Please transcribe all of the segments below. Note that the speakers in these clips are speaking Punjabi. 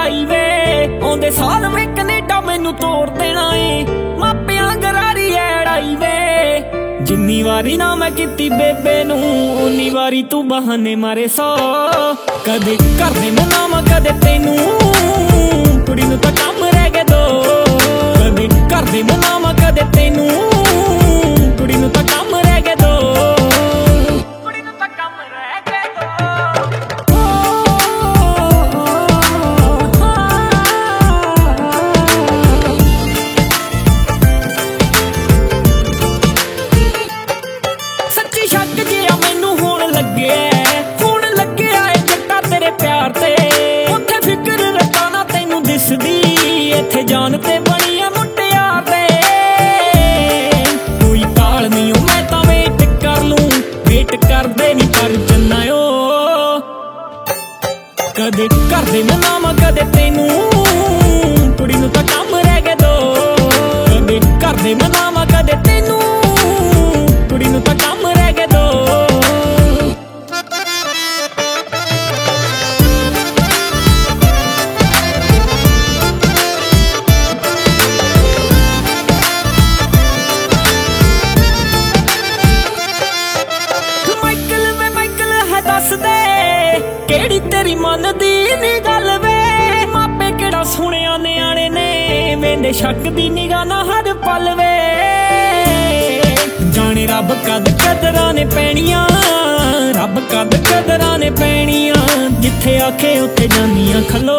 ਲੜਾਈ ਵੇ ਆਉਂਦੇ ਸਾਲ ਮੈਂ ਕੈਨੇਡਾ ਮੈਨੂੰ ਤੋੜ ਦੇਣਾ ਏ ਮਾਪਿਆਂ ਗਰਾਰੀ ਐੜਾਈ ਵੇ ਜਿੰਨੀ ਵਾਰੀ ਨਾ ਮੈਂ ਕੀਤੀ ਬੇਬੇ ਨੂੰ ਉਨੀ ਵਾਰੀ ਤੂੰ ਬਹਾਨੇ ਮਾਰੇ ਸੌ ਕਦੇ ਕਰਦੇ ਮਨਾਵਾਂ ਕਦੇ ਤੈਨੂੰ ਕੁੜੀ ਨੂੰ ਤਾਂ ਕੰਮ ਰਹਿ ਗਏ ਦੋ ਕਦੇ ਕਰਦੇ ਮਨਾਵਾਂ ਕਦੇ ਤੈਨੂੰ ਕੁੜੀ ਨੂੰ ਤਾਂ ਕੰਮ ਰਹਿ ਗਏ ਦੋ ਕੁੜੀ ਨੂੰ ਤਾਂ ਕੰਮ ਰਹਿ ਗਏ ਦੋ ਸੱਚੀ ਸ਼ੱਕ ਜਿਹਾ ਮੈਨੂੰ ਹੁਣ ਲੱਗਿਆ ਏ ਜੱਟਾ ਤੇਰੇ ਪਿਆਰ ਤੇ ਉੱਥੇ ਫਿਕਰ ਰੱਖਾਂ ਨਾ ਤੈਨੂੰ ਦਿਸਦੀ ਇੱਥੇ ਜਾਨ ਤੇ ਬਣੀ ਆ ਮੁਟਿਆਰ ਦੇ ਕੋਈ ਕਾਲ ਨਹੀਂ ਓ ਮੈਂ ਤਾਂ ਵੇਟ ਕਰ ਲੂੰ ਵੇਟ ਕਰਦੇ ਨਹੀਂ ਪਰ ਜੰਨਾਇਓ ਕਦੇ ਕਰਦੇ ਮਨਾਵਾਂ ਕਦੇ ਤੈਨੂੰ ਕੁੜੀ ਨੂੰ ਤਾਂ ਕੰਮ ਰਹਿ ਗਏ ਦੋ ਕਦੇ ਕਰਦੇ ਮਨਾਵਾਂ ਕਦੇ ਤੈਨੂੰ ਕੁੜੀ ਨੂੰ ਤਾਂ ਕੰਮ ਰਹਿ ਗਏ ਦੋ ਕਿਹੜੀ ਤੇਰੀ ਮਨ ਦੀ ਨੀ ਗੱਲ ਵੇ ਮਾਪੇ ਕਿਹੜਾ ਸੁਣਿਆ ਨਿਆਣੇ ਨੇ ਵੇਂਦੇ ਸ਼ੱਕ ਦੀ ਨਿਗਾਹ ਨਾ ਹਰ ਪਲ ਵੇ ਜਾਣੇ ਰੱਬ ਕਦ ਕਦਰਾਂ ਨੇ ਪੈਣੀਆਂ ਰੱਬ ਕਦ ਕਦਰਾਂ ਨੇ ਪੈਣੀਆਂ ਜਿੱਥੇ ਆਖੇ ਉੱਥੇ ਜਾਂਦੀਆਂ ਖਲੋ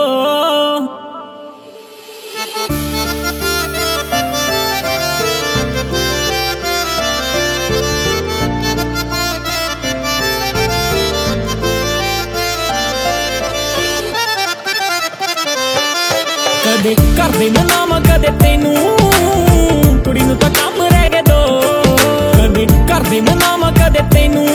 ਕਦੇ ਕਰਦੇ ਮਨਾਵਾਂ ਕਦੇ ਤੈਨੂੰ ਕੁੜੀ ਨੂੰ ਤਾਂ ਕੰਮ ਰਹਿ ਗਏ ਦੋ ਕਦੇ ਕਰਦੇ ਮਨਾਵਾਂ ਕਦੇ ਤੈਨੂੰ